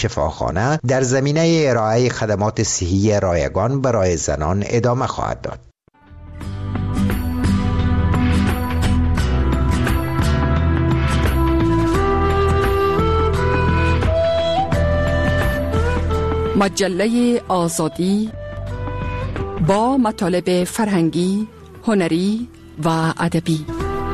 شفاخانه در زمینه ارائه خدمات صحی رایگان برای زنان ادامه خواهد داد. مجله آزادی با مطالب فرهنگی، هنری و ادبی.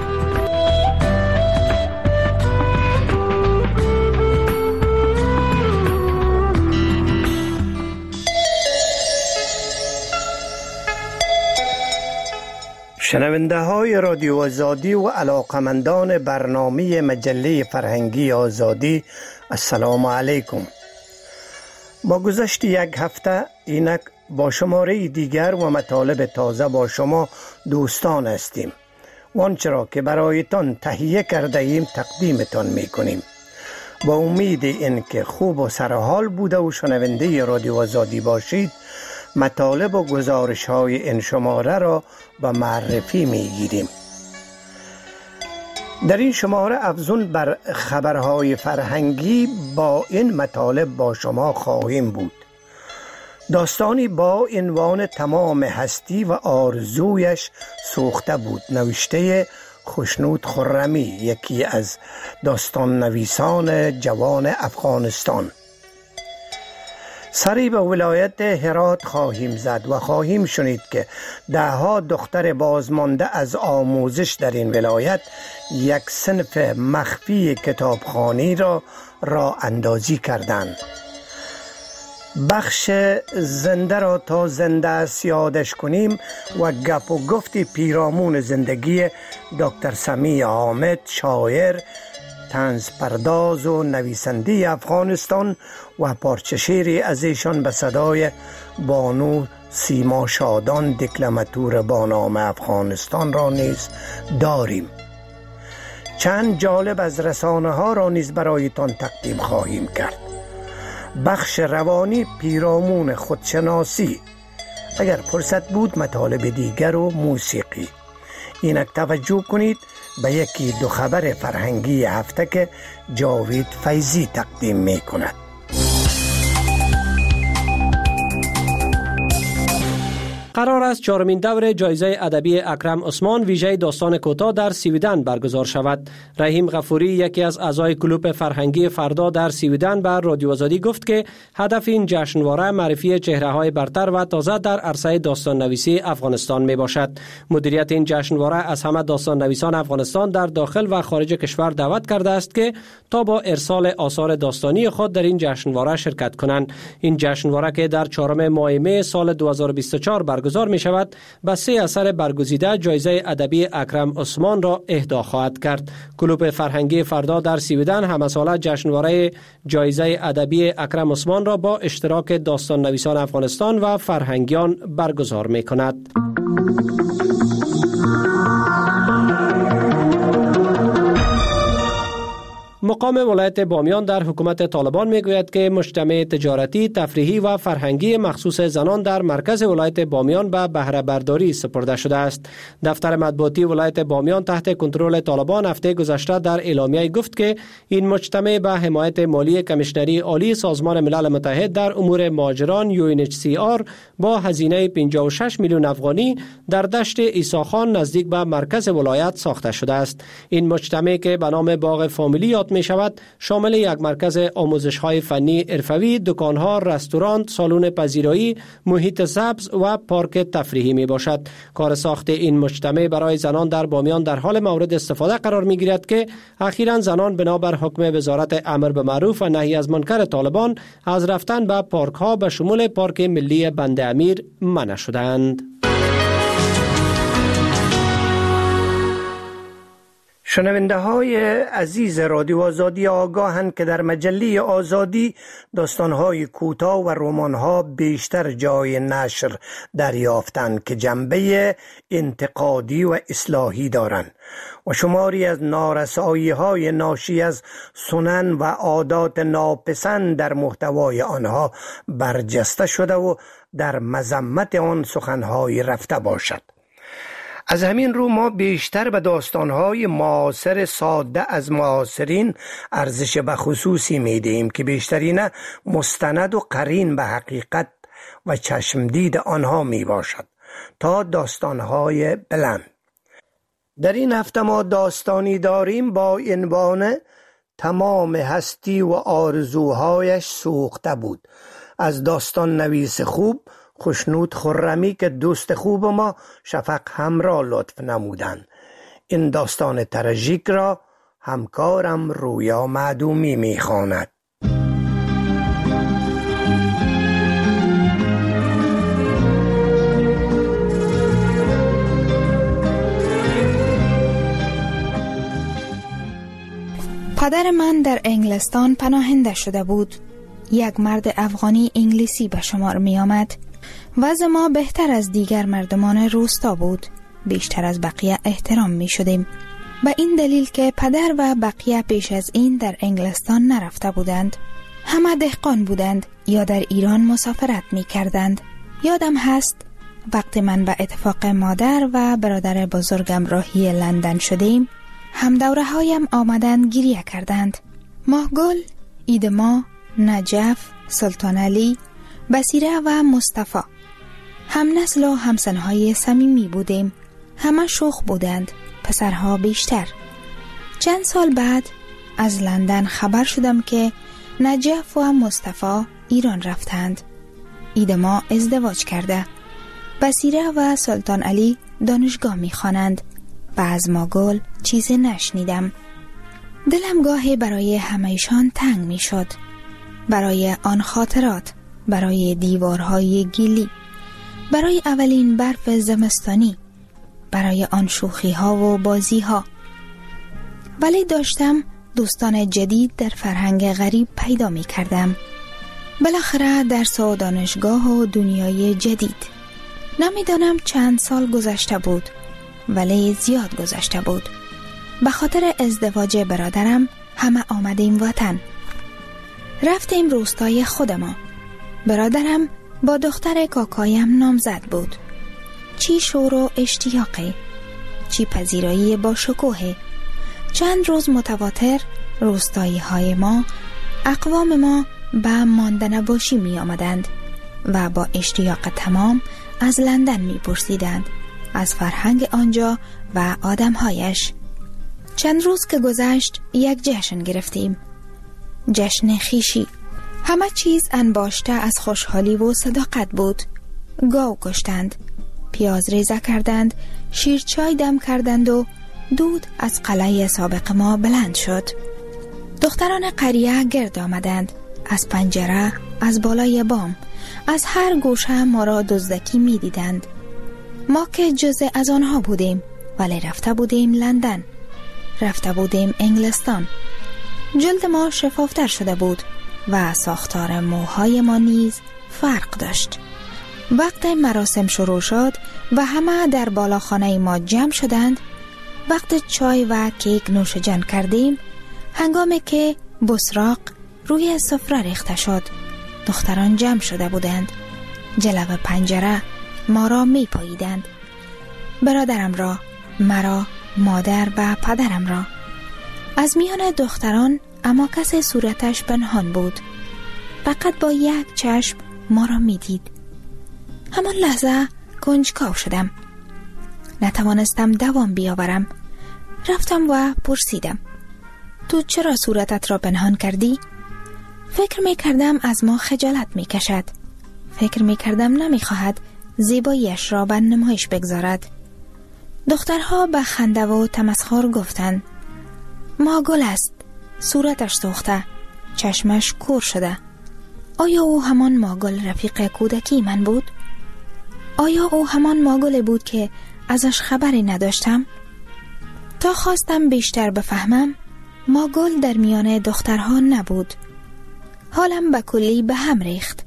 شنونده های رادیو آزادی و علاقمندان برنامه مجله فرهنگی آزادی، السلام علیکم. با گذشت یک هفته اینک با شماره دیگر و مطالب تازه با شما دوستان هستیم و آنچه را که برایتان تهیه کرده ایم تقدیمتان می کنیم با امید اینکه خوب و سرحال بوده و شنونده رادیو آزادی باشید. مطالب و گزارش های این شماره را به معرفی می گیریم. در این شماره افزون بر خبرهای فرهنگی با این مطالب با شما خواهیم بود. داستانی با عنوان تمام هستی و آرزویش سوخته بود، نوشته خشنود خرمی، یکی از داستان نویسان جوان افغانستان. سری به ولایت هرات خواهیم زد و خواهیم شنید که دهها دختر بازمانده از آموزش در این ولایت یک صنف مخفی کتابخوانی را اندازی کردند. بخش زنده را تا زنده است یادش کنیم و گپ و گفت پیرامون زندگی دکتر سمیع حامد، شاعر، طنز پرداز و نویسنده افغانستان و پارچه شعری از ایشان به صدای بانو سیما شادان، دکلماتور با نام افغانستان را نیز داریم. چند جالب از رسانه ها را نیز برایتان تقدیم خواهیم کرد. بخش روانی پیرامون خودشناسی، اگر فرصت بود مطالب دیگر و موسیقی. اینک توجه کنید به یکی دو خبر فرهنگی هفته که جاوید فیضی تقدیم می کند. قرار است چهارمین دور جایزه ادبی اکرم عثمان ویژه داستان کوتاه در سویدن برگزار شود. رحیم غفوری، یکی از اعضای کلوب فرهنگی فردا در سویدن، به رادیو آزادی گفت که هدف این جشنواره معرفی چهره‌های برتر و تازه در عرصه داستان نویسی افغانستان می باشد. مدیریت این جشنواره از همه داستان نویسان افغانستان در داخل و خارج کشور دعوت کرده است که تا با ارسال آثار داستانی خود در این جشنواره شرکت کنند. این جشنواره که در 4 ماه می سال 2024 برگزار می شود، به 3 اثر برگزیده جایزه ادبی اکرم عثمان را اهدا خواهد کرد. کلوب فرهنگی فردا در سویدن همه ساله جشنواره جایزه ادبی اکرم عثمان را با اشتراک داستان نویسان افغانستان و فرهنگیان برگزار می کند. مقام ولایت بامیان در حکومت طالبان میگوید که مجتمع تجارتی، تفریحی و فرهنگی مخصوص زنان در مرکز ولایت بامیان به بهره برداری سپرده شده است. دفتر مطبوعاتی ولایت بامیان تحت کنترل طالبان هفته گذشته در اعلامیه گفت که این مجتمع به حمایت مالی کمیشنری عالی سازمان ملل متحد در امور مهاجران UNHCR با هزینه 56 میلیون افغانی در دشت عیسی خان نزدیک به مرکز ولایت ساخته شده است. این مجتمع که به نام باغ فامیلی یاد می شود، شامل یک مرکز آموزش های فنی حرفوی، دکان ها، رستوران، سالن پذیرایی، محیط سبز و پارک تفریحی می باشد. کار ساخت این مجتمع برای زنان در بامیان در حال مورد استفاده قرار می گیرد که اخیراً زنان بنابر حکم وزارت امر به معروف و نهی از منکر طالبان از رفتن به پارک ها به شمول پارک ملی بند امیر منع شدند. شنونده های عزیز رادیو آزادی آگاهند که در مجله آزادی داستانهای کوتاه و رمان‌ها بیشتر جای نشر دریافتند که جنبه انتقادی و اصلاحی دارند و شماری از نارسایی‌های ناشی از سنن و عادات ناپسند در محتوای آنها برجسته شده و در مذمت آن سخن‌های رفته باشد. از همین رو ما بیشتر به داستانهای معاصر ساده از معاصرین ارزش بخصوصی میدهیم که بیشترین مستند و قرین به حقیقت و چشمدید آنها می باشد تا داستانهای بلند. در این هفته ما داستانی داریم با عنوان تمام هستی و آرزوهایش سوخته بود، از داستان نویس خوب خوشنود خرمی که دوست خوب ما شفق همراه لطف نمودند. این داستان تراژیک را همکارم رویا معدومی میخواند. پدر من در انگلستان پناهنده شده بود. یک مرد افغانی انگلیسی به شمار می آمد. وضع ما بهتر از دیگر مردمان روستا بود. بیشتر از بقیه احترام می شدیم. به این دلیل که پدر و بقیه پیش از این در انگلستان نرفته بودند. همه دهقان بودند یا در ایران مسافرت می کردند. یادم هست وقتی من به اتفاق مادر و برادر بزرگم راهی لندن شدیم، هم دوره هایم آمدند گریه کردند. ماهگل، ایدما، نجف، سلطان علی، بصیره و مصطفی. هم نسل و همسنهای صمیمی بودیم. همه شوخ بودند، پسرها بیشتر. چند سال بعد از لندن خبر شدم که نجف و مصطفی ایران رفتند. ایدما ازدواج کرده. بصیره و سلطان علی دانشگاه می خوانند. و از ماگل چیزی نشنیدم. دلم گاهی برای همه‌شان تنگ می شد. برای آن خاطرات، برای دیوارهای گلی، برای اولین برف زمستانی، برای آن شوخی ها و بازی ها. ولی داشتم دوستان جدید در فرهنگ غریب پیدا می کردم. بالاخره درس و دانشگاه و دنیای جدید. نمیدانم چند سال گذشته بود، ولی زیاد گذشته بود. به خاطر ازدواج برادرم همه آمدیم وطن. رفتیم روستای خود ما. برادرم با دختر کاکایم نامزد بود. چی شور و اشتیاقی، چی پذیرایی با شکوه. چند روز متواتر روستایی های ما، اقوام ما به ماندنباشی می آمدند و با اشتیاق تمام از لندن می پرسیدند، از فرهنگ آنجا و آدمهایش. چند روز که گذشت یک جشن گرفتیم. جشن خیشی. همه چیز انباشته از خوشحالی و صداقت بود. گاو کشتند، پیاز ریزه کردند، شیرچای دم کردند و دود از قلعه سابق ما بلند شد. دختران قریه گرد آمدند. از پنجره، از بالای بام، از هر گوشه ما را دزدکی می دیدند. ما که جزء از آنها بودیم، ولی رفته بودیم لندن، رفته بودیم انگلستان. جلد ما شفافتر شده بود و ساختار موهای ما نیز فرق داشت. وقت مراسم شروع شد و همه در بالاخانه ما جمع شدند. وقت چای و کیک نوش جان کردیم، هنگامی که بسراق روی سفره ریخته شد، دختران جمع شده بودند. جلو پنجره ما را می پاییدند. برادرم را، مرا، مادر و پدرم را. از میان دختران اما کسی صورتش پنهان بود. فقط با یک چشم ما را می دید. همان لحظه کنجکاو شدم. نتوانستم دوام بیاورم. رفتم و پرسیدم، تو چرا صورتت را پنهان کردی؟ فکر می کردم از ما خجالت می کشد. فکر می کردم نمی خواهد زیباییش را بر نمایش بگذارد. دخترها به خنده و تمسخر گفتند، ما گل است، صورتش سوخته، چشمش کور شده. آیا او همان ماگل رفیق کودکی من بود؟ آیا او همان ماگل بود که ازش خبری نداشتم؟ تا خواستم بیشتر بفهمم، ماگل در میان دخترها نبود. حالم به کلی به هم ریخت.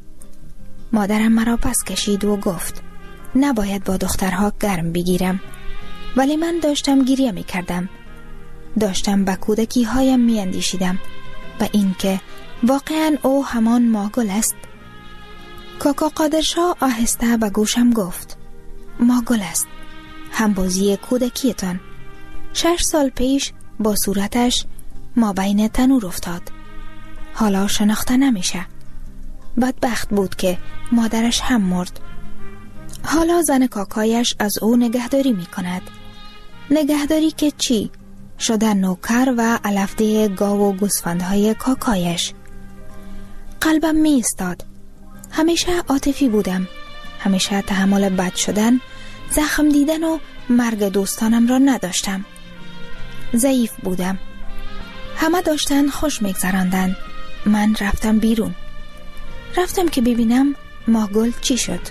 مادرم مرا پس کشید و گفت نباید با دخترها گرم بگیرم، ولی من داشتم گریه می کردم. داشتم به کودکی هایم می اندیشیدم، به این که واقعا او همان ماگل است. کاکا قادرشاه آهسته به گوشم گفت ماگل است، همبازی کودکیتان. 6 سال پیش با صورتش ما بین تنور افتاد. حالا شناخته نمیشه. بدبخت بود که مادرش هم مرد. حالا زن کاکایش از او نگهداری می کند. نگهداری که چی؟ شدن نوکر و علفده گاو و گوسفندهای کاکایش. قلبم می استاد. همیشه عاطفی بودم. همیشه تحمل بد شدن، زخم دیدن و مرگ دوستانم را نداشتم. ضعیف بودم. همه داشتن خوش میگذراندند. من رفتم بیرون. رفتم که ببینم ماگل چی شد.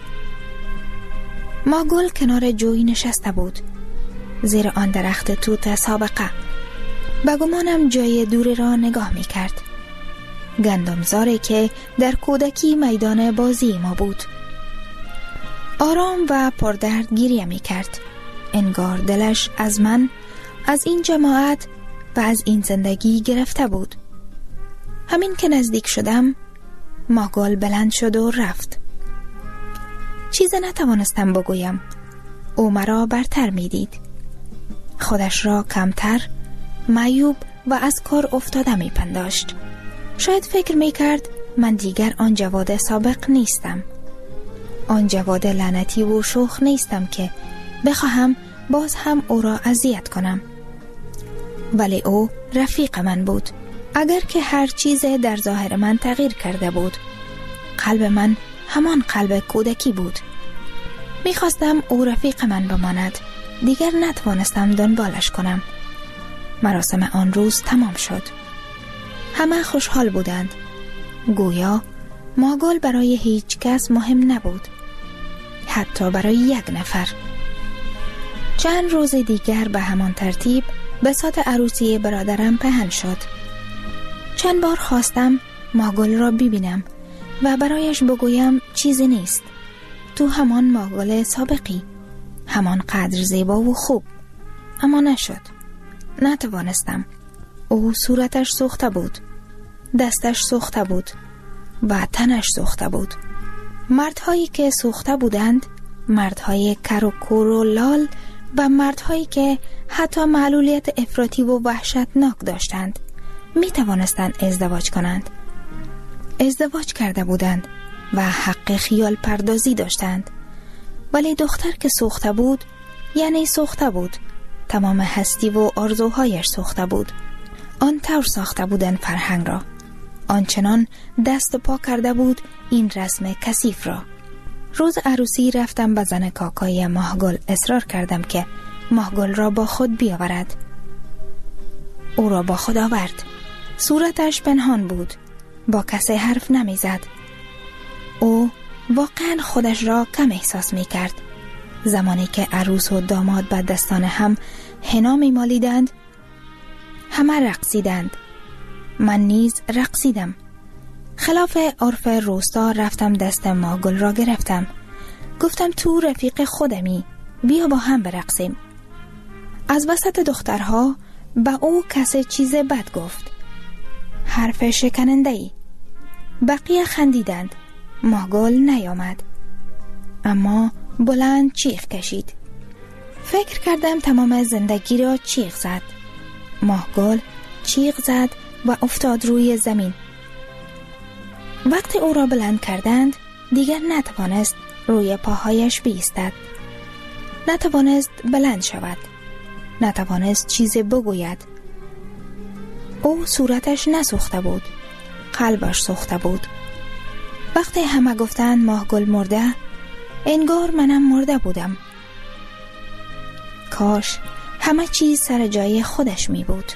ماگل کنار جوی نشسته بود، زیر آن درخت توت سابقه. به گمانم جای دور را نگاه می کرد. گندمزاری که در کودکی میدان بازی ما بود. آرام و پردرد گریه می کرد. انگار دلش از من، از این جماعت و از این زندگی گرفته بود. همین که نزدیک شدم، ماگل بلند شد و رفت. چیز نتوانستم بگویم. او مرا برتر می دید. خودش را کمتر، معیوب و از کار افتاده می پنداشت. شاید فکر می کرد من دیگر آن جواد سابق نیستم. آن جواد لعنتی و شوخ نیستم که بخواهم باز هم او را اذیت کنم. ولی او رفیق من بود. اگر که هر چیز در ظاهر من تغییر کرده بود، قلب من همان قلب کودکی بود. میخواستم او رفیق من بماند. دیگر نتوانستم دنبالش کنم. مراسم آن روز تمام شد. همه خوشحال بودند. گویا ماگل برای هیچ کس مهم نبود، حتی برای یک نفر. چند روز دیگر به همان ترتیب بساط عروسی برادرم پهن شد. چند بار خواستم ماگل را ببینم و برایش بگویم چیزی نیست. تو همان ماگل سابقی، همان قدر زیبا و خوب. اما نشد. نتوانستم. او صورتش سوخته بود، دستش سوخته بود و تنش سوخته بود. مردهایی که سوخته بودند، مردهای کر و کور و لال و مردهایی که حتی معلولیت افراطی و وحشتناک داشتند، می توانستند ازدواج کنند. ازدواج کرده بودند و حق خیال پردازی داشتند. ولی دختر که سوخته بود، یعنی سوخته بود. تمام هستی و آرزوهایش سوخته بود. آن طور ساخته بودند فرهنگ را. آنچنان دست پا کرده بود این رسم کثیف را. روز عروسی رفتم به زن کاکای ماهگل. اصرار کردم که ماهگل را با خود بیاورد. او را با خود آورد. صورتش پنهان بود. با کسی حرف نمی زد. او واقعا خودش را کم احساس می کرد. زمانی که عروس و داماد به دستان هم حنا می مالیدند، همه رقصیدند. من نیز رقصیدم. خلاف عرف روستا رفتم دست ماگل را گرفتم. گفتم تو رفیق خودمی، بیا با هم برقصیم. از وسط دخترها به او کسی چیز بد گفت، حرف شکننده‌ای. بقیه خندیدند. ماگل نیامد، اما بلند چیخ کشید. فکر کردم تمام زندگی را چیخ زد. ماگل چیخ زد و افتاد روی زمین. وقتی او را بلند کردند، دیگر نتوانست روی پاهایش بایستد. نتوانست بلند شود. نتوانست چیزی بگوید. او صورتش نسوخته بود، قلبش سوخته بود. وقتی همه گفتند ماهگل مرده، انگار منم مرده بودم. کاش همه چیز سر جای خودش می بود.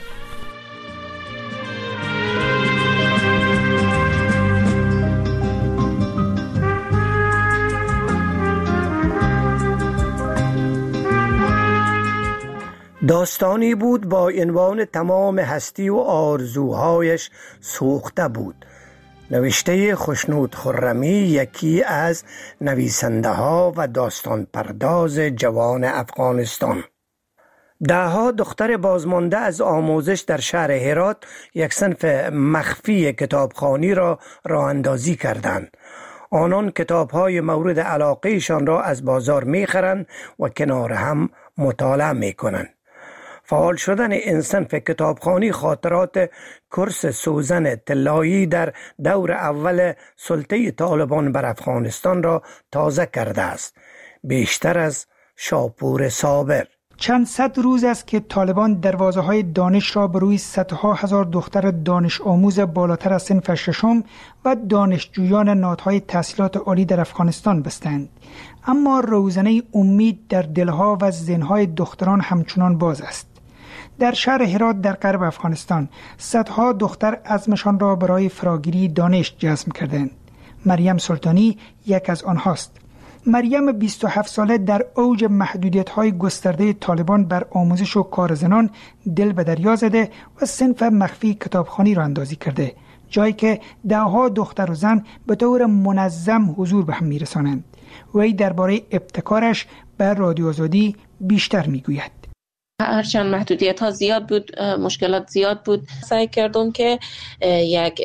داستانی بود با عنوان تمام هستی و آرزوهایش سوخته بود. نوشته خوشنود خرمی، یکی از نویسنده ها و داستان پرداز جوان افغانستان. دهها دختر بازمانده از آموزش در شهر هرات یک صنف مخفی کتابخوانی را راه اندازی کردند. آنان کتاب‌های مورد علاقهشان را از بازار می‌خرند و کنار هم مطالعه می کنند. فعال شدن این صنف کتابخوانی خاطرات کورس سوزن طلایی در دور اول سلطه طالبان بر افغانستان را تازه کرده است، بیشتر از شاپور صابر. چند صد روز است که طالبان دروازه‌های دانش را به روی صدها هزار دختر دانش آموز بالاتر از صنف ششم و دانشجویان نهادهای تحصیلات عالی در افغانستان بستند، اما روزنه امید در دلها و ذهن‌های دختران همچنان باز است. در شهر هرات در غرب افغانستان صدها دختر عزمشان را برای فراگیری دانش جزم کردند. مریم سلطانی یک از آنهاست. مریم 27 ساله در اوج محدودیت‌های گسترده طالبان بر آموزش و کار زنان دل به دریا زده و صنف مخفی کتابخوانی را اندازی کرده، جایی که ده‌ها دختر و زن به طور منظم حضور به هم می‌رسانند. وی درباره ابتکارش بر رادیو آزادی بیشتر می‌گوید. هرچند محدودیت ها زیاد بود، مشکلات زیاد بود، سعی کردم که یک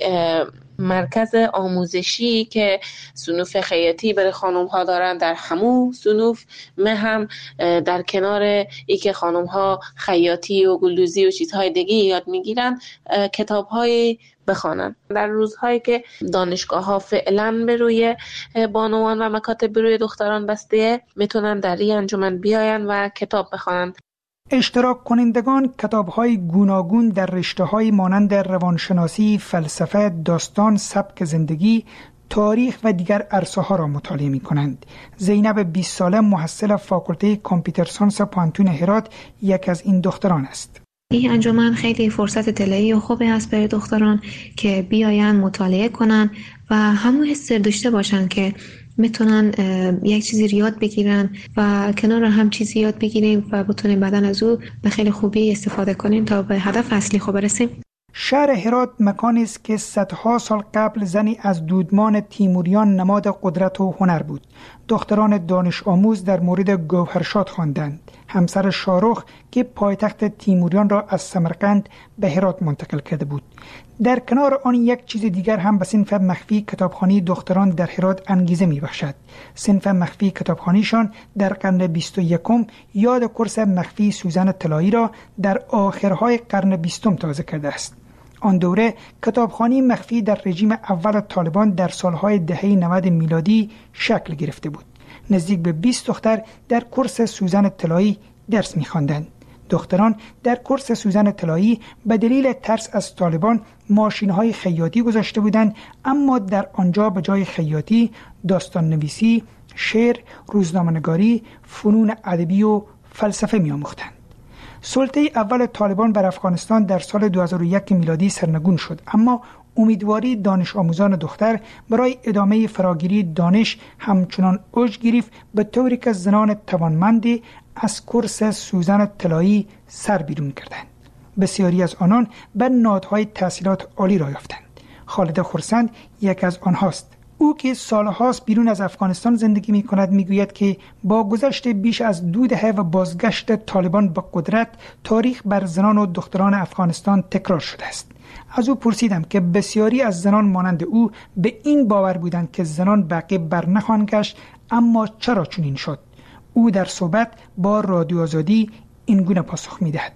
مرکز آموزشی که صنوف خیاطی برای خانم ها دارن در همون صنوف هم در کنار ای که خانم ها خیاطی و گلدوزی و چیزهای دیگه یاد میگیرن کتاب های بخوانن. در روزهایی که دانشگاه ها فعلا به روی بانوان و مکاتب به روی دختران بسته، میتونن در این انجمن بیاین و کتاب بخوانن. اشتراک کنندگان کتاب‌های گوناگون در رشته‌های مانند روانشناسی، فلسفه، داستان، سبک زندگی، تاریخ و دیگر عرصه‌ها را مطالعه می‌کنند. زینب 20 ساله محصل فاکولته کامپیوتر ساینس پانتون هرات یک از این دختران است. این انجمن خیلی فرصت طلایی و خوبی است برای دختران که بیاین مطالعه کنن و همون حس داشته باشن که میتونن یک چیزی یاد بگیرن و کنار هم چیزی یاد بگیریم و بتونیم بعداً از او به خیلی خوبی استفاده کنیم تا به هدف اصلی خود برسیم. شهر هرات مکانی است که صدها سال قبل زنی از دودمان تیموریان نماد قدرت و هنر بود. دختران دانش آموز در مورد گوهرشاد خواندند، همسر شاهرخ که پایتخت تیموریان را از سمرقند به هرات منتقل کرده بود. در کنار آن یک چیز دیگر هم به صنف مخفی کتابخوانی دختران در هرات انگیزه می‌بخشد. صنف مخفی کتابخوانیشان در قرن 21 یاد کورس مخفی سوزن طلایی را در آخرهای قرن 20 تازه کرده است. آن دوره کتابخوانی مخفی در رژیم اول طالبان در سالهای دهه 90 میلادی شکل گرفته بود. نزدیک به 20 دختر در کورس سوزن طلایی درس می‌خواندند. دختران در کورس سوزن طلایی به دلیل ترس از طالبان ماشین‌های خیاطی گذاشته بودند، اما در آنجا به جای خیاطی داستان نویسی، شعر، روزنامه‌نگاری، فنون ادبی و فلسفه می‌آموختند. سلطه اول طالبان بر افغانستان در سال 2001 میلادی سرنگون شد، اما امیدواری دانش آموزان دختر برای ادامه فراگیری دانش همچنان اوج گرفت، به طوری که زنان توانمندی از کورس سوزن طلایی سر بیرون کردند. بسیاری از آنان به نهادهای تحصیلات عالی را یافتند. خالد خرسند یک از آنهاست. او که سالهاست بیرون از افغانستان زندگی می کند میگوید که با گذشت بیش از 2 دهه و بازگشت طالبان به قدرت، تاریخ بر زنان و دختران افغانستان تکرار شده است. از او پرسیدم که بسیاری از زنان مانند او به این باور بودند که زنان به عقب بر نخواهند گشت، اما چرا چنین شد؟ او در صحبت با رادیو آزادی این گونه پاسخ می‌دهد: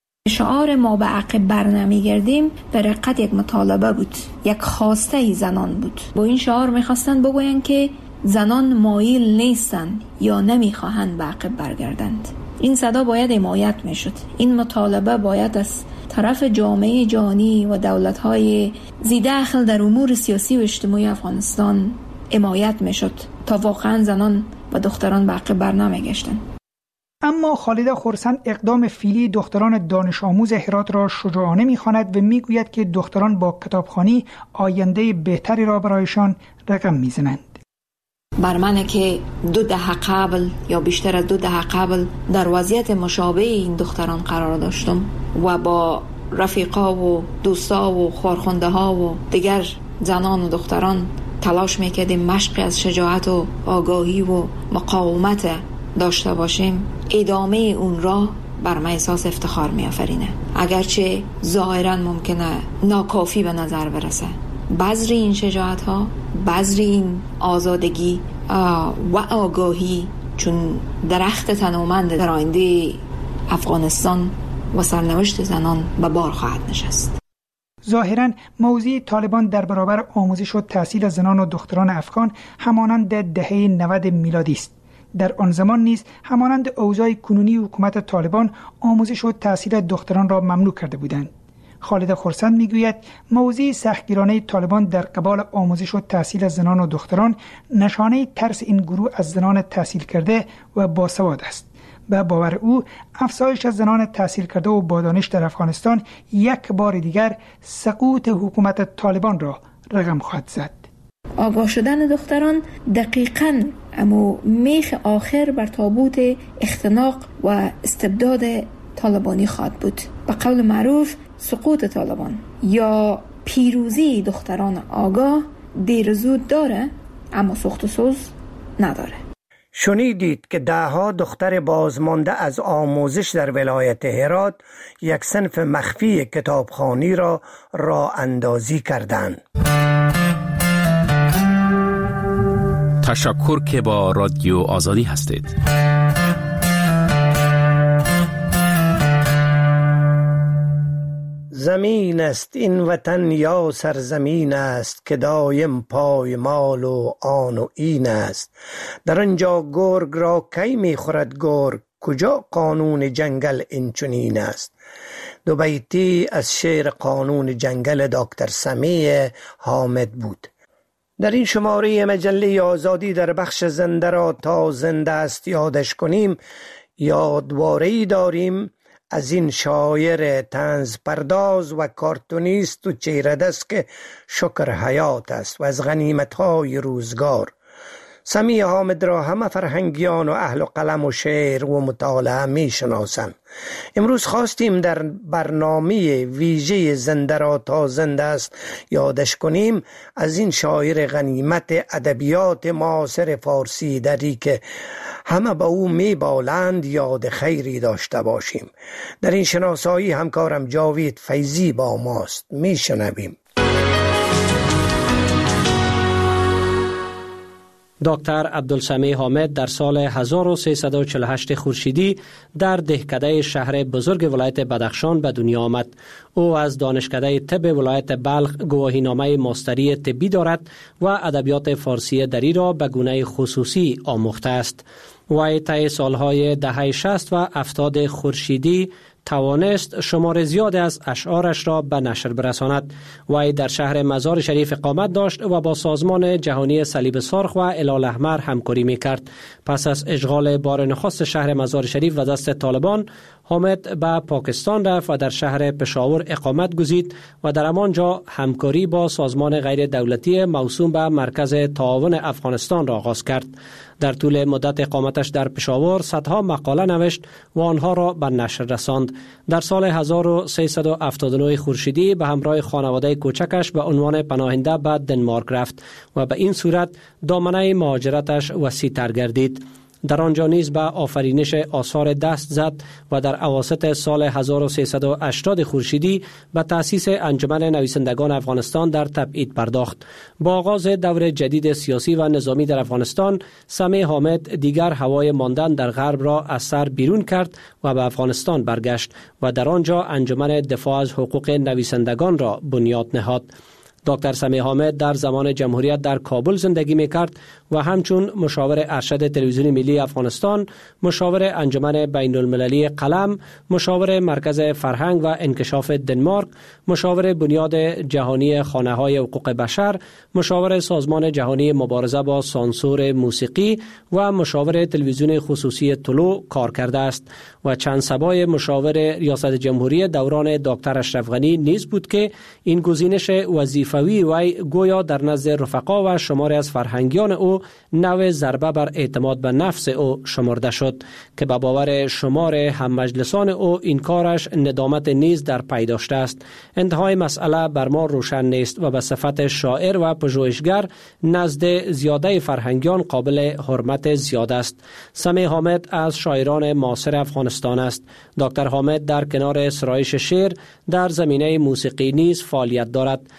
شعار ما به عقب بر نمیگردیم به رقت یک مطالبه بود، یک خواسته ای زنان بود. با این شعار میخواستند بگویند که زنان مایل نیستند یا نمیخواهند به عقب برگردند. این صدا باید حمایت میشد. این مطالبه باید از طرف جامعه جهانی و دولت‌های ذی دخل در امور سیاسی و اجتماعی افغانستان حمایت میشد تا واقعا زنان و دختران به عقب بر نمیگشتند. اما خالد خرسند اقدام فعلی دختران دانش آموز هرات را شجاعانه می‌خواند و میگوید که دختران با کتابخوانی آینده بهتری را برایشان رقم میزنند. بر من که 2 دهه قبل یا بیشتر از 2 دهه قبل در وضعیت مشابه این دختران قرار داشتم و با رفیقا و دوستا و خواهرخوانده ها و دیگر زنان و دختران تلاش میکردیم مشق از شجاعت و آگاهی و مقاومت داشته باشیم، ادامه اون را بر من احساس افتخار می‌آفرینه. اگرچه ظاهراً ممکنه ناکافی به نظر برسه، بذر این شجاعت ها، بذر این آزادگی و آگاهی چون درخت تنومند در آینده افغانستان و سرنوشت زنان به بار خواهد نشست. ظاهراً موضوع طالبان در برابر آموزش و تحصیل زنان و دختران افغان همانند دهه 90 میلادی است. در آن زمان نیز همانند اوضاع کنونی حکومت طالبان آموزش و تحصیل دختران را ممنوع کرده بودند. خالد خرسند میگوید موضوع سختگیرانه طالبان در قبال آموزش و تحصیل زنان و دختران نشانه ترس این گروه از زنان تحصیل کرده و باسواد است. به باور او افزایش از زنان تحصیل کرده و با دانش در افغانستان یک بار دیگر سقوط حکومت طالبان را رقم خواهد زد. آگاه شدن دختران دقیقاً اما میخ آخر بر تابوت اختناق و استبداد طالبانی خواهد بود. به قول معروف سقوط طالبان یا پیروزی دختران آگاه دیر زود داره اما سخت و سوز نداره. شنیدید که دهها دختر بازمانده از آموزش در ولایت هرات یک صنف مخفی کتابخوانی را راه اندازی کردند. تشکر که با رادیو آزادی هستید. زمین است این وطن یا سرزمین است که دایم پایمال و آن و این است. در آنجا گرگ را کی میخورد گرگ، کجا قانون جنگل این چنین است. دو بیتی از شعر قانون جنگل دکتر سمیع حامد بود. در این شماره مجله آزادی در بخش زنده را تا زنده است یادش کنیم یادواره‌ای داریم از این شاعر طنز پرداز و کارتونیست و چهره دست که شکر حیات است و از غنیمت‌های روزگار. سمیع حامد را همه فرهنگیان و اهل قلم و شعر و مطالعه می شناسند. امروز خواستیم در برنامه ویژه زنده را تا زنده است یادش کنیم از این شاعر غنیمت ادبیات معاصر فارسی دری که همه به او می بالند یاد خیری داشته باشیم. در این شناسایی همکارم جاوید فیضی با ماست. می شنویم. دکتر عبدالسمیع حامد در سال 1348 خورشیدی در دهکده شهر بزرگ ولایت بدخشان به دنیا آمد. او از دانشکده طب ولایت بلخ گواهینامه ماستری طبی دارد و ادبیات فارسی دری را به گونه خصوصی آموخته است. وی طی سالهای دهه 60 و 70 خورشیدی توانست شمار زیاد از اشعارش را به نشر برساند. وی در شهر مزار شریف اقامت داشت و با سازمان جهانی صلیب سرخ و هلال احمر همکاری می‌کرد. پس از اشغال بار نخست شهر مزار شریف و دست طالبان، حامد به پاکستان رفت و در شهر پشاور اقامت گزید و در همانجا همکاری با سازمان غیر دولتی موسوم به مرکز تعاون افغانستان را آغاز کرد. در طول مدت اقامتش در پشاور صدها مقاله نوشت و آنها را به نشر رساند. در سال 1379 خورشیدی به همراه خانواده کوچکش به عنوان پناهنده به دنمارک رفت و به این صورت دامنه مهاجرتش وسیع‌تر گردید. در آنجا نیز به آفرینش آثار دست زد و در اواسط سال 1380 خورشیدی به تأسیس انجمن نویسندگان افغانستان در تبعید پرداخت. با آغاز دور جدید سیاسی و نظامی در افغانستان، سمیع حامد دیگر هوای ماندن در غرب را از سر بیرون کرد و به افغانستان برگشت و در آنجا انجمن دفاع از حقوق نویسندگان را بنیاد نهاد. دکتر سمیع حامد در زمان جمهوریت در کابل زندگی می‌کرد و همچون مشاور ارشد تلویزیون ملی افغانستان، مشاور انجمن بین المللی قلم، مشاور مرکز فرهنگ و انکشاف دنمارک، مشاور بنیاد جهانی خانه‌های حقوق بشر، مشاور سازمان جهانی مبارزه با سانسور موسیقی و مشاور تلویزیون خصوصی طلوع کار کرده است و چند سبای مشاور ریاست جمهوری دوران دکتر اشرف غنی نیز بود که این گزینش وظیفه وی گویا در نزد رفقا و شماری از فرهنگیان او نوع ضربه بر اعتماد به نفس او شمرده شد که به باور شمار هم مجلسان او این کارش ندامت نیز در پی داشته است. انتهای مسئله بر ما روشن نیست و به صفت شاعر و پژوهشگر نزد زیاده فرهنگیان قابل حرمت زیاد است. سمیع حامد از شاعران معاصر افغانستان است. دکتر حامد در کنار سرایش شعر در زمینه موسیقی نیز فعالیت دارد. ترانه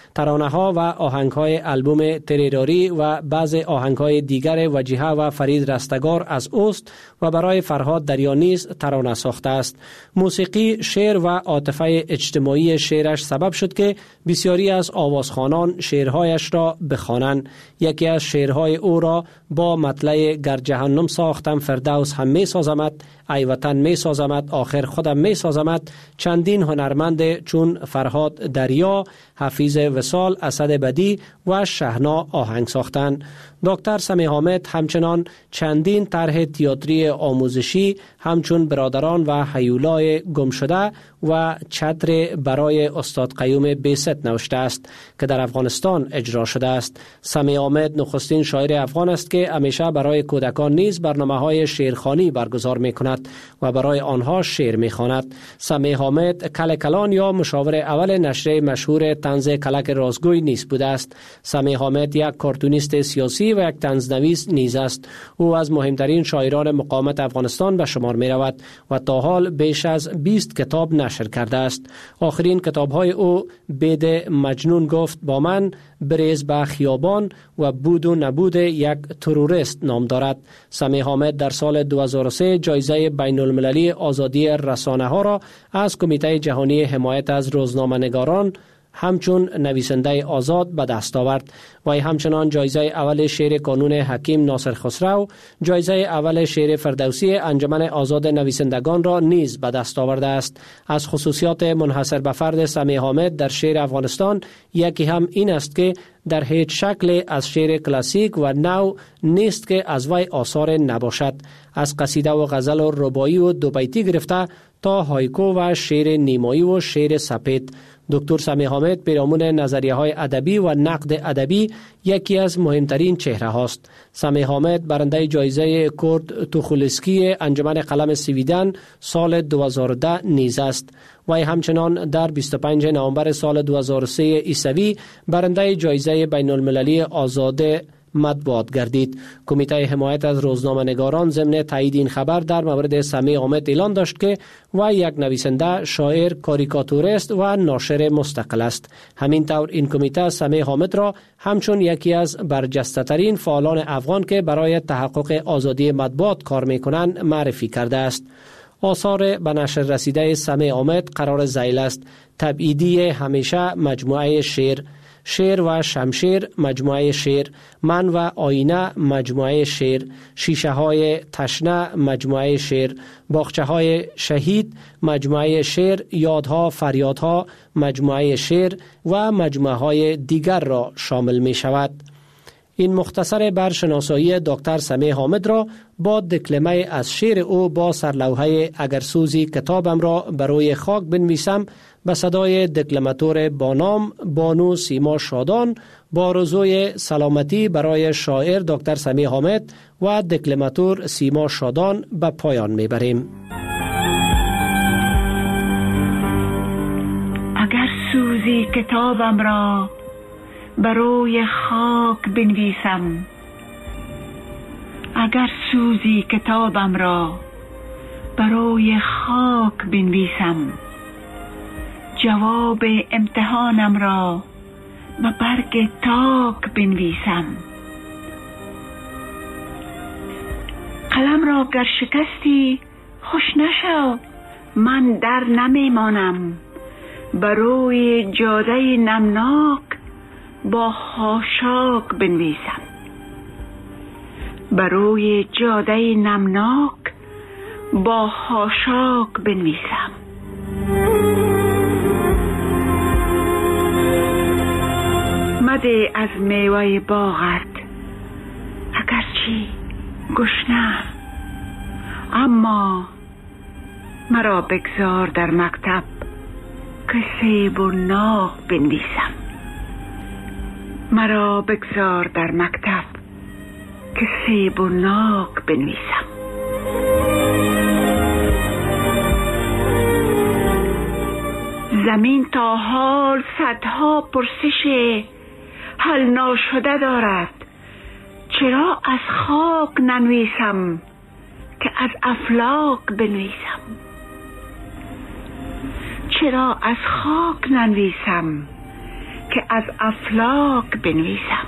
ترانه‌ها و آهنگ‌های آلبوم تریراری و بعض آهنگ‌های دیگر وجیحه و فرید رستگار از اوست و برای فرهاد دریانیز ترانه ساخته است. موسیقی، شعر و عاطفه اجتماعی شعرش سبب شد که بسیاری از آوازخوانان شعرهایش را بخوانند. یکی از شعرهای او را با مطلع گر جهنم ساختم فردوس هم می سازمت، ای وطن می سازمت، آخر خودم می سازمت، چندین هنرمند چون فرهاد دریا، حفیظ وصال، اسد بدی و شهنا آهنگ ساختند. دکتر سمیع حامد همچنان چندین طرح تئاتری آموزشی همچون برادران و هیولای گم شده و چتر برای استاد قیوم بیست نوشته است که در افغانستان اجرا شده است. سمیع حامد نخستین شاعر افغان است که همیشه برای کودکان نیز برنامه‌های شعرخوانی برگزار می‌کند و برای آنها شعر می‌خواند. سمیع حامد کلکلان یا مشاور اول نشریه مشهور طنز کلک رازگوی نیز بوده است. سمیع حامد یک کارتونیست سیاسی و یک طنزنویس نیز است. او از مهمترین شاعران مقاومت افغانستان به شمار می‌رود و تا حال بیش از 20 کتاب نشر کرده است. آخرین کتاب‌های او بید مجنون گفت با من، بریز به خیابان و بود و نبود یک تروریست نام دارد. سمیع حامد در سال 2003 جایزه بین المللی آزادی رسانه ها را از کمیته جهانی حمایت از روزنامه‌نگاران همچون نویسنده آزاد به دست آورد و همچنان جایزه اول شعر کانون حکیم ناصر خسرو، جایزه اول شعر فردوسی انجمن آزاد نویسندگان را نیز به دست آورده است. از خصوصیات منحصر به فرد سمیع حامد در شعر افغانستان یکی هم این است که در هیچ شکل از شعر کلاسیک و نو نیست که از وی آثار نباشد. از قصیده و غزل و رباعی و دو بیتی گرفته تا هایکو و شعر نیمایی و شعر سپید، دکتر سمیع حامد پیرامون نظریه‌های ادبی و نقد ادبی یکی از مهمترین چهره هاست. سمیع حامد برنده جایزه کورد توخولسکی انجمن قلم سویدن سال 2010 نیز است و همچنان در 25 نوامبر سال 2003 عیسوی برنده جایزه بین المللی آزاد مطبوعات گردید. کمیته حمایت از روزنامه‌نگاران ضمن تایید این خبر در مورد سمیع حامد اعلان داشت که و یک نویسنده، شاعر، کاریکاتوریست و ناشر مستقل است. همین طور این کمیته سمیع حامد را همچون یکی از برجسته‌ترین فعالان افغان که برای تحقق آزادی مطبوعات کار می‌کنند معرفی کرده است. آثار به نشر رسیده سمیع حامد قرار ذیل است: تبعیدی همیشه مجموعه شعر، شعر و شمشیر مجموعه شعر، من و آینه مجموعه شعر، شیشه های تشنه مجموعه شعر، باغچه های شهید مجموعه شعر، یادها فریادها مجموعه شعر و مجموعه های دیگر را شامل می شود. این مختصر بر شناسایی دکتر سمیع حامد را با دکلمه از شعر او با سرلوحه اگر سوزی کتابم را بروی خاک بنویسم به صدای دکلماتور با نام بانو سیما شادان با آرزوی سلامتی برای شاعر دکتر سمیع حامد و دکلماتور سیما شادان به پایان میبریم. اگر سوزی کتابم را بروی خاک بنویسم، اگر سوزی کتابم را بروی خاک بنویسم، جواب امتحانم را به برگ تاک بنویسم، قلم را گر شکستی خوش نشو، من در نمیمانم، بروی جاده نمناک با خاشاک بنویسم، بروی جاده نمناک با خاشاک بنویسم. مده از میوه باغت اگرچه گشنه، اما مرا بگذار در مکتب که سیب و ناق بنویسم، مرا بگذار در مکتب که سیب و ناق بنویسم. زمین تا حال صدها پرسش حل ناشده دارد، چرا از خاک ننویسم که از افلاک بنویسم، چرا از خاک ننویسم که از افلاک بنویسم.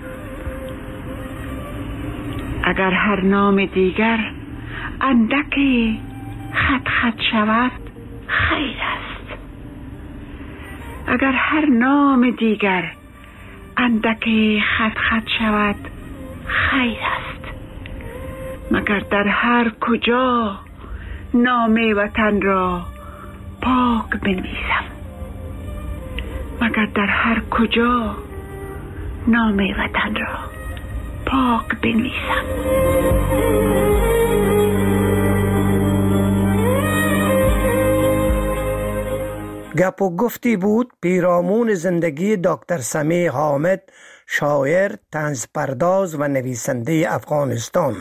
اگر هر نام دیگر اندک خط خط شود خیر است. اگر هر نام دیگر اندک خط خط شود خیر است. مگر در هر کجا نام وطن را پاک بنویسم. مگر در هر کجا نام وطن را پاک بنویسم. گپ و گفتی بود پیرامون زندگی دکتر سمیع حامد، شاعر، طنز پرداز و نویسنده افغانستان.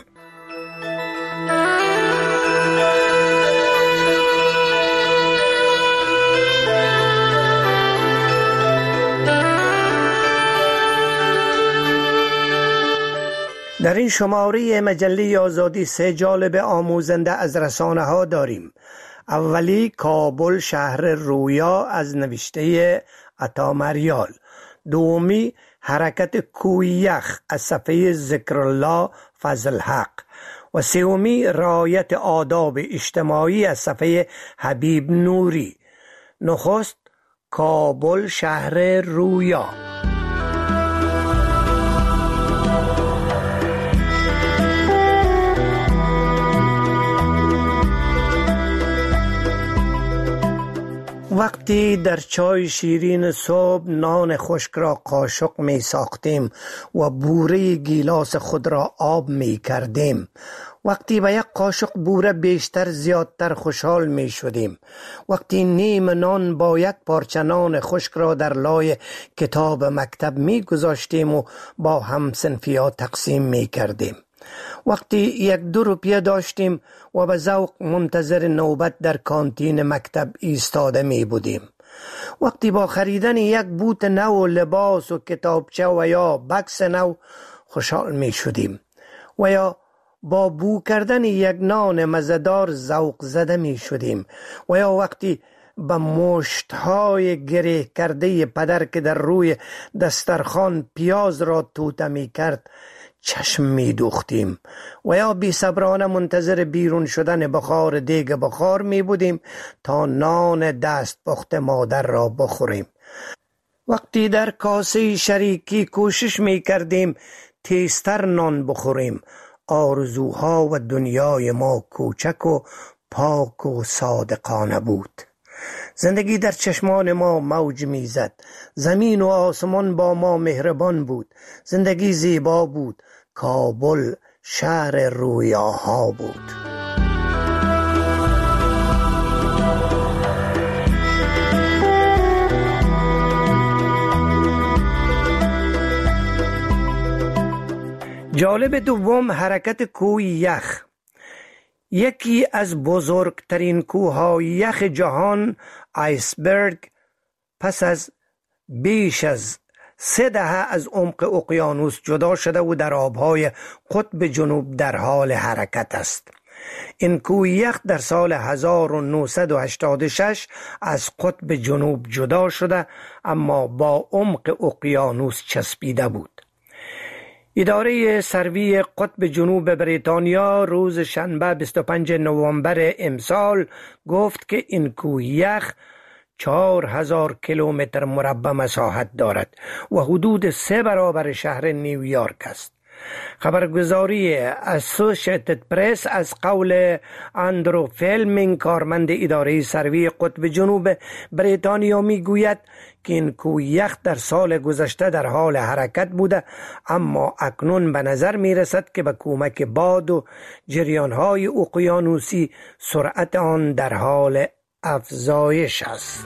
در این شماره مجله آزادی 3 جالب آموزنده از رسانه ها داریم. اولی کابل شهر رویا از نوشته عطا مریال. دومی حرکت کوی یخ از صفحه ذکرالله فضل حق و سومی رعایت آداب اجتماعی از صفحه حبیب نوری. نخست کابل شهر رویا. وقتی در چای شیرین صبح نان خشک را قاشق می ساختیم و بوره گیلاس خود را آب می کردیم، وقتی به یک قاشق بوره بیشتر زیادتر خوشحال می شدیم، وقتی نیم نان با یک پارچه نان خشک را در لای کتاب مکتب می گذاشتیم و با همصنفی‌ها تقسیم می کردیم، وقتی 1-2 روپیه داشتیم و به ذوق منتظر نوبت در کانتین مکتب ایستاده می بودیم، وقتی با خریدن یک بوت نو، لباس و کتابچه و یا بکس نو خوشحال می شدیم و یا با بو کردن یک نان مزه‌دار ذوق زده می شدیم و یا وقتی به مشت‌های گره کرده پدر که در روی دسترخوان پیاز را توته می کرد چشم می دوختیم و یا بی صبرانه منتظر بیرون شدن بخار دیگ بخار می بودیم تا نان دست پخت مادر را بخوریم، وقتی در کاسه شریکی کوشش می کردیم تیزتر نان بخوریم. آرزوها و دنیای ما کوچک و پاک و صادقانه بود. زندگی در چشمان ما موج میزد. زمین و آسمان با ما مهربان بود. زندگی زیبا بود. کابل شهر رویاها بود. جالب دوم حرکت کوه یخ. یکی از بزرگترین کوههای یخ جهان، آیسبرگ، پس از بیش از 3 دهه از عمق اقیانوس جدا شده و در آبهای قطب جنوب در حال حرکت است. این کوه یخ در سال 1986 از قطب جنوب جدا شده اما با عمق اقیانوس چسبیده بود. اداره سروی قطب جنوب بریتانیا روز شنبه 25 نوامبر امسال گفت که این کوه یخ 4000 کیلومتر مربع مساحت دارد و حدود 3 برابر شهر نیویورک است. خبرگزاری اسوسییتد پرس از قول اندرو فیلمینگ، کارمند اداره سروی قطب جنوب بریتانیا، میگوید که این کوه یخ در سال گذشته در حال حرکت بوده اما اکنون به نظر می رسد که به کمک باد و جریانهای اقیانوسی سرعت آن در حال افزایش است.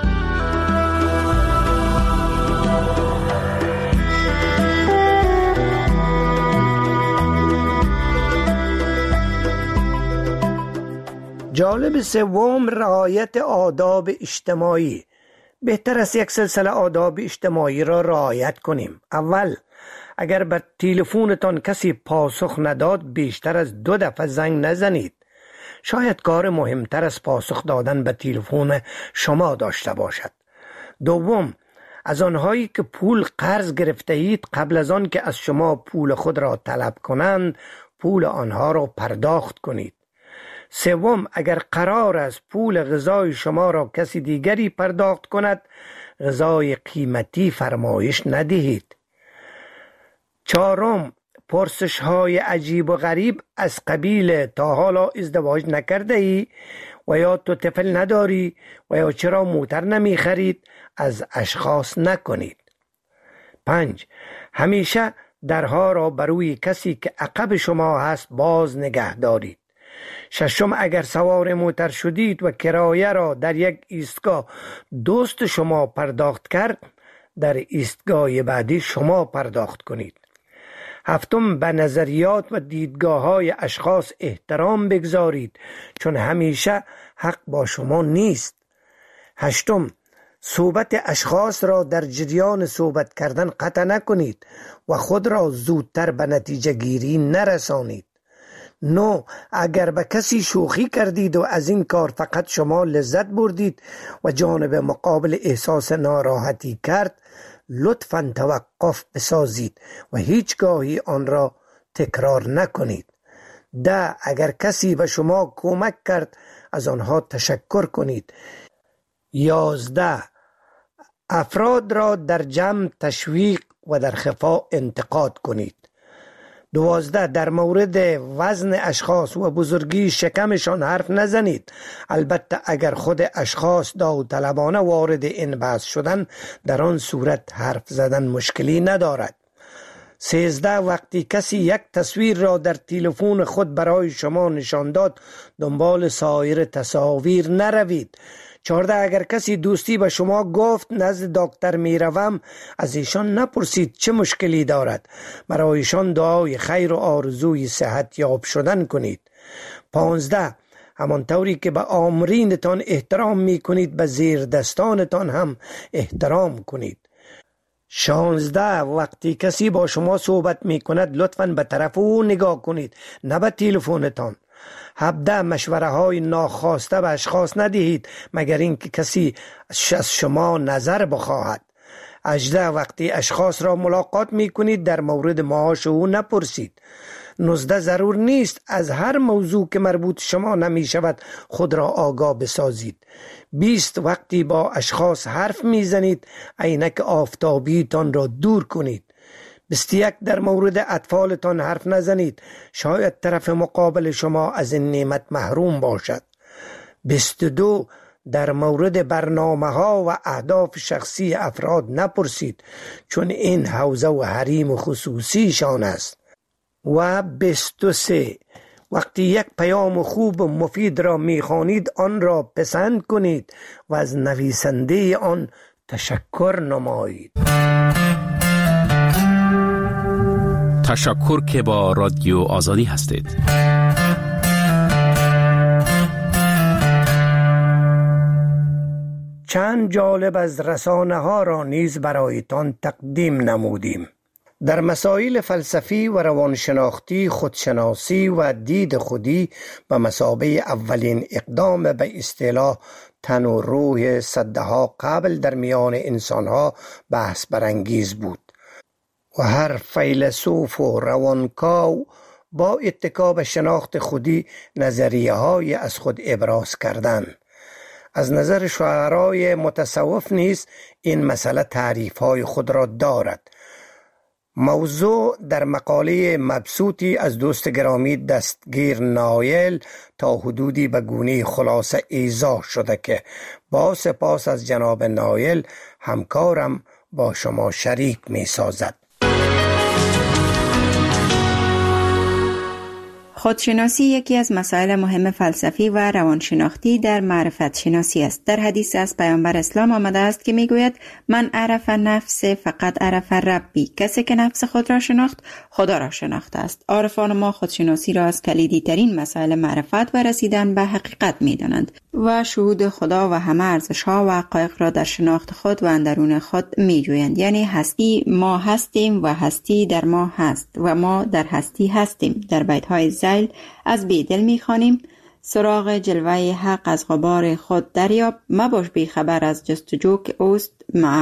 جالب سوم رعایت آداب اجتماعی. بهتر است یک سلسله آداب اجتماعی را رعایت کنیم. اول، اگر به تلفنتان کسی پاسخ نداد بیشتر از 2 دفعه زنگ نزنید. شاید کار مهمتر از پاسخ دادن به تلفن شما داشته باشد. دوم، از آنهایی که پول قرض گرفته اید قبل از آن که از شما پول خود را طلب کنند پول آنها را پرداخت کنید. سوم، اگر قرار است پول غذای شما را کسی دیگری پرداخت کند غذای قیمتی فرمایش ندهید. چهارم، پرسش های عجیب و غریب از قبیل تا حالا ازدواج نکرده ای و یا تو طفل نداری و یا چرا موتر نمی خرید از اشخاص نکنید. 5. همیشه درها را بروی کسی که عقب شما هست باز نگه دارید. 6. اگر سوار موتر شدید و کرایه را در یک ایستگاه دوست شما پرداخت کرد در ایستگاه بعدی شما پرداخت کنید. 7. به نظریات و دیدگاه های اشخاص احترام بگذارید چون همیشه حق با شما نیست. 8. صحبت اشخاص را در جریان صحبت کردن قطع نکنید و خود را زودتر به نتیجه گیری نرسانید. 9. اگر به کسی شوخی کردید و از این کار فقط شما لذت بردید و جانب مقابل احساس ناراحتی کرد لطفاً توقف بسازید و هیچگاهی آن را تکرار نکنید. 10. اگر کسی به شما کمک کرد از آنها تشکر کنید. 11. افراد را در جمع تشویق و در خفا انتقاد کنید. 12. در مورد وزن اشخاص و بزرگی شکمشان حرف نزنید. البته اگر خود اشخاص داوطلبانه وارد این بحث شدن در آن صورت حرف زدن مشکلی ندارد. 13. وقتی کسی یک تصویر را در تلفن خود برای شما نشان داد دنبال سایر تصاویر نروید. 14. اگر کسی دوستی به شما گفت نزد دکتر میروم از ایشان نپرسید چه مشکلی دارد. برایشان دعای خیر و آرزوی صحت یاب شدن کنید. 15. همانطوری که به آمرینتان احترام می کنید به زیر دستانتان هم احترام کنید. 16. وقتی کسی با شما صحبت می کند لطفاً به طرف او نگاه کنید نه به تلفنتان. 17. مشوره های ناخواسته به اشخاص ندهید مگر اینکه کسی از شما نظر بخواهد. 18. وقتی اشخاص را ملاقات می کنید در مورد معاش او نپرسید. 19. ضرور نیست از هر موضوع که مربوط شما نمی شود خود را آگاه بسازید. 20. وقتی با اشخاص حرف می زنید عینک آفتابیتان را دور کنید. 21. در مورد اطفالتان حرف نزنید شاید طرف مقابل شما از این نعمت محروم باشد. 22. در مورد برنامه ها و اهداف شخصی افراد نپرسید چون این حوزه و حریم خصوصیشان است. و 23. وقتی یک پیام خوب و مفید را میخوانید آن را پسند کنید و از نویسنده آن تشکر نمایید. تشکر که با رادیو آزادی هستید. چند جالب از رسانه ها را نیز برایتان تقدیم نمودیم. در مسائل فلسفی و روانشناختی خودشناسی و دید خودی به مثابه اولین اقدام به اصطلاح تن و روح صدها قبل در میان انسانها بحث برانگیز بود و هر فیلسوف و روانکاو با اتکا به شناخت خودی نظریه های از خود ابراز کردند. از نظر شاعرای متصوف نیز این مسئله تعریف های خود را دارد. موضوع در مقاله مبسوطی از دوست گرامی دستگیر نایل تا حدودی به گونه خلاصه ایضاح شده که با سپاس از جناب نایل همکارم با شما شریک می سازد. خودشناسی یکی از مسائل مهم فلسفی و روانشناختی در معرفت شناسی است. در حدیث از پیامبر اسلام آمده است که میگوید من عرف نفس فقط عرف ربی. کسی که نفس خود را شناخت خدا را شناخته است. عارفان ما خودشناسی را از کلیدی ترین مسائل معرفت و رسیدن به حقیقت میدانند و شهود خدا و همه ارزش‌ها و حقایق را در شناخت خود و اندرون خود میجویند. یعنی هستی ما هستیم و هستی در ما هست و ما در هستی هستیم. در بیت‌های زیل از بیدل میخوانیم سراغ جلوه حق از غبار خود دریاب، مباش بی خبر از جستجو که اوست معک.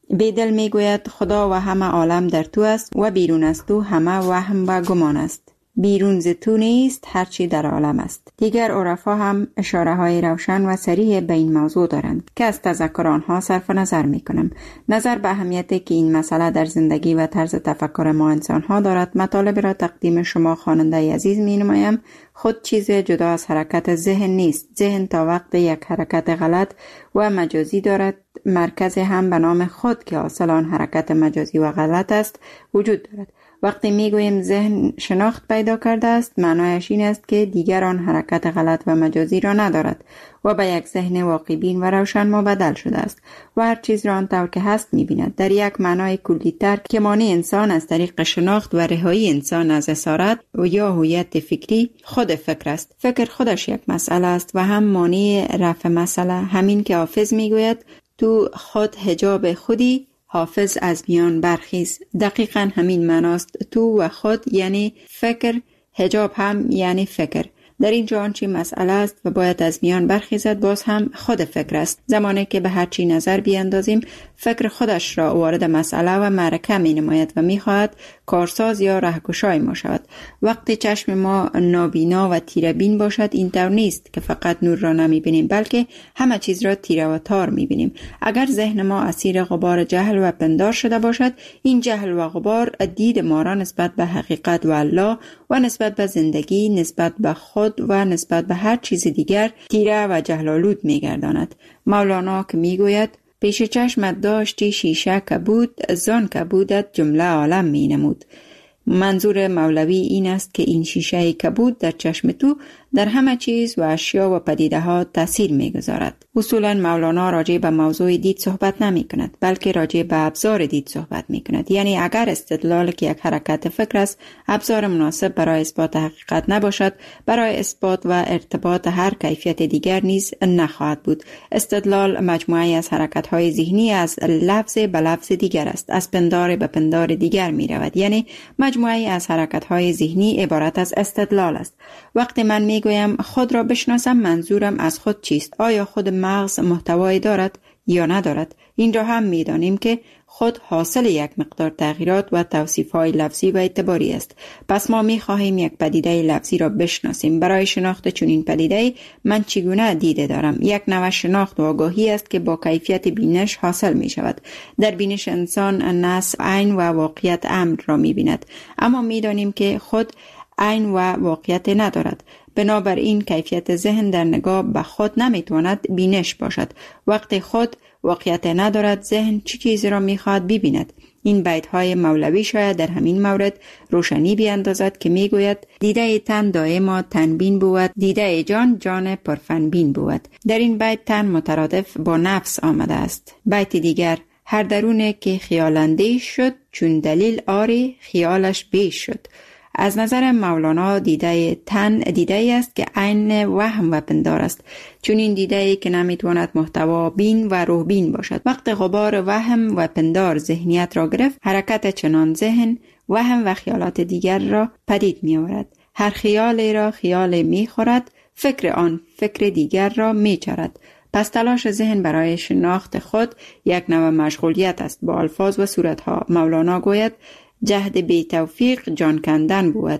بیدل میگوید خدا و همه عالم در تو است و بیرون از تو همه وهم و گمان است. بیرون ز تو نیست هرچی در عالم است. دیگر عرفا هم اشاره های روشن و صریح به این موضوع دارند که از تذکر آنها صرف نظر می کنم. نظر به اهمیتی که این مسئله در زندگی و طرز تفکر ما انسان ها دارد، مطالب را تقدیم شما خواننده عزیز می نمایم. خود چیز جدا از حرکت ذهن نیست. ذهن تا وقت یک حرکت غلط و مجازی دارد، مرکز هم به نام خود که حاصل آن حرکت مجازی و غلط است وجود دارد. وقتی میگوییم ذهن شناخت پیدا کرده است، معنایش این است که دیگر آن حرکت غلط و مجازی را ندارد و به یک ذهن واقع بین و روشن مبدل شده است و هر چیز را آنطور که هست می‌بیند. در یک معنای کلی‌تر که مانع انسان از طریق شناخت و رهایی انسان از اسارت و یا هویت فکری خود فکر است. فکر خودش یک مسئله است و هم مانع رفع مسئله. همین که حافظ میگوید تو خود حجاب خودی، حافظ از میان برخیز. دقیقاً همین معناست. تو و خود یعنی فکر، حجاب هم یعنی فکر. در اینجا آنچه مسئله است و باید از میان برخیزد باز هم خود فکر است. زمانی که به هر چی نظر بیاندازیم، فکر خودش را وارد مسئله و معرکه می نماید و می خواهد کارساز یا رهگشای ما شود. وقتی چشم ما نابینا و تیره بین باشد، این طور نیست که فقط نور را نمی بینیم، بلکه همه چیز را تیره و تار می بینیم. اگر ذهن ما اسیر غبار جهل و پندار شده باشد، این جهل و غبار دید ما را نسبت به حقیقت و الله و نسبت به زندگی، نسبت به خود و نسبت به هر چیز دیگر تیره و جهل‌آلود می‌گرداند. مولانا که می‌گوید پیش چشمت داشتی شیشه کبود، زان کبودت جمله عالم می‌نمود. منظور مولوی این است که این شیشه کبود در چشم تو در همه چیز و اشیا و پدیده ها تاثیر می‌گذارد. اصولاً مولانا راجع به موضوع دید صحبت نمی کند، بلکه راجع به ابزار دید صحبت می کند. یعنی اگر استدلال که یک حرکت فکر است ابزار مناسب برای اثبات حقیقت نباشد، برای اثبات و ارتباط هر کیفیت دیگر نیز نخواهد بود. استدلال مجموعی از حرکت های ذهنی از لفظ به لفظ دیگر است، از پندار به پندار دیگر می رود. یعنی مجموعی از حرکت های ذهنی عبارت از استدلال است. وقتی من میگویم خود را بشناسم، منظورم از خود چیست؟ آیا خود مغز محتوایی دارد یا ندارد؟ این را هم میدانیم که خود حاصل یک مقدار تغییرات و توصیف‌های لفظی و اعتباری است. پس ما می‌خواهیم یک پدیده لفظی را بشناسیم. برای شناخت چنین پدیده من چگونه دیده دارم؟ یک نوع شناخت و آگاهی است که با کیفیت بینش حاصل می‌شود. در بینش انسان نصب عین و واقعیت امر را می‌بیند، اما می‌دانیم که خود عین و واقعیت ندارد. بنابراین کیفیت ذهن در نگاه به خود نمیتواند بینش باشد. وقتی خود واقعیت ندارد، ذهن چه چیزی را میخواهد ببیند؟ این بیت های مولوی شاید در همین مورد روشنی بیاندازد که میگوید دیده تن دائما تنبین بود، دیده جان جان پرفنبین بود. در این بیت تن مترادف با نفس آمده است. بیت دیگر هر درونه که خیالنده شد، چون دلیل آری خیالش بیش شد. از نظر مولانا دیده تن دیده است که عین وهم و پندار است، چون این دیده که نمیتواند محتوا بین و روح بین باشد. وقت غبار وهم و پندار ذهنیت را گرفت، حرکت چنان ذهن وهم و خیالات دیگر را پدید می آورد. هر خیال را خیال می خورد، فکر آن فکر دیگر را می چرد. پس تلاش ذهن برای شناخت خود یک نوع مشغولیت است با الفاظ و صورتها. مولانا گوید جهد بی توفیق جان کندن بود،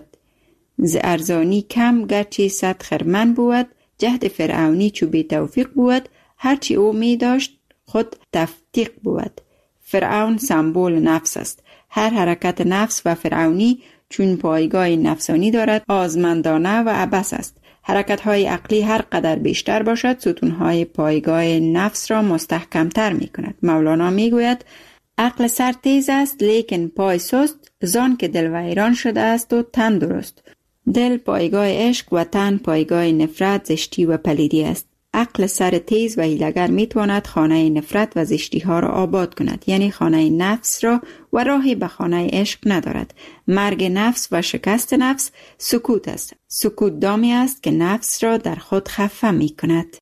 ز ارزانی کم گرچه صد خرمن بود، جهد فرعونی چو بی توفیق بود، هرچی او می داشت خود تفتیق بود. فرعون سمبول نفس است. هر حرکت نفس و فرعونی چون پایگاه نفسانی دارد آزمندانه و عبث است. حرکت‌های عقلی هر قدر بیشتر باشد، ستون‌های پایگاه نفس را مستحکم‌تر می‌کند. مولانا می‌گوید عقل سر تیز است لیکن پای سست، زان که دل ویران شده است و تن درست. دل پایگاه عشق و تن پایگاه نفرت، زشتی و پلیدی است. عقل سر تیز و حیله‌گر میتواند خانه نفرت و زشتی ها را آباد کند، یعنی خانه نفس را، و راهی به خانه عشق ندارد. مرگ نفس و شکست نفس سکوت است. سکوت دامی است که نفس را در خود خفه می کند.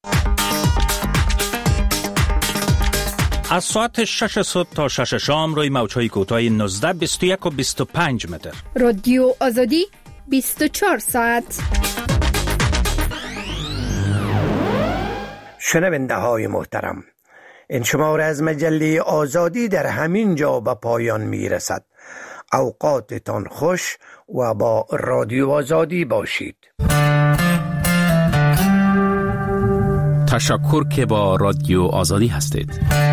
از ساعت 6 صبح تا 6 شام روی موج‌های کوتاه 19، 21 و 25 متر. رادیو آزادی 24 ساعت. شنونده های محترم، این شماره از مجله آزادی در همین جا به پایان می رسد. اوقاتتان خوش و با رادیو آزادی باشید. تشکر که با رادیو آزادی هستید.